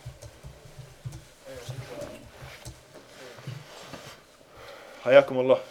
[SPEAKER 1] حياكم الله.